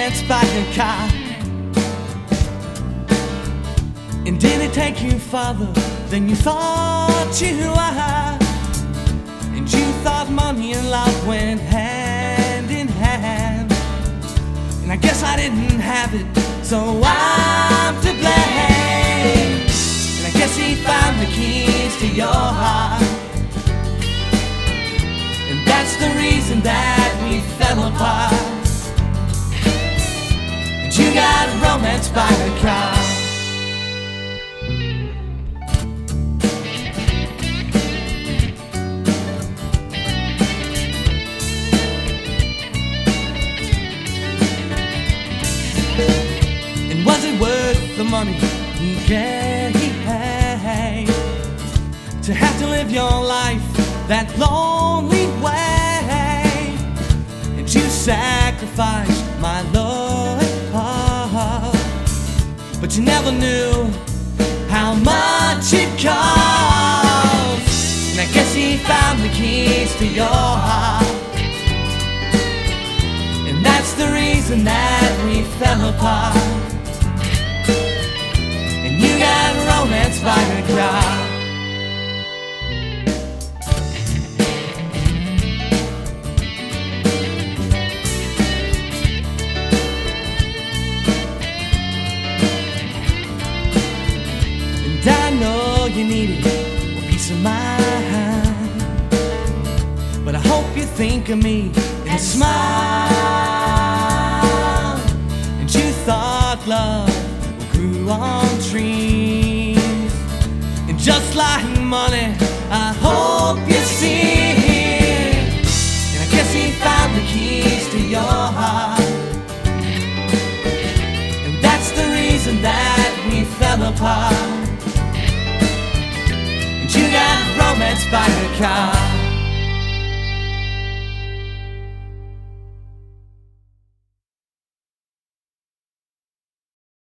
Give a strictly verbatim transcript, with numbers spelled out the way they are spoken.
romance by your car? And did it take you farther than you thought you were? And you thought money and love went hand in hand. And I guess I didn't have it, so I'm to blame. And I guess he found the keys to your heart, and that's the reason that we fell apart. And you got romance by the car. And was it worth the money he gave to have to live your life that lonely way? And you sacrificed my love, but you never knew how much it cost. And I guess he found the keys to your heart, and that's the reason that we fell apart. And you got romance by the car. I know you needed a peace of mind, but I hope you think of me and smile. And you thought love grew on trees, and just like money, I hope you see it. And I guess he found the keys to your heart, and that's the reason that we fell apart. You got romance by the car.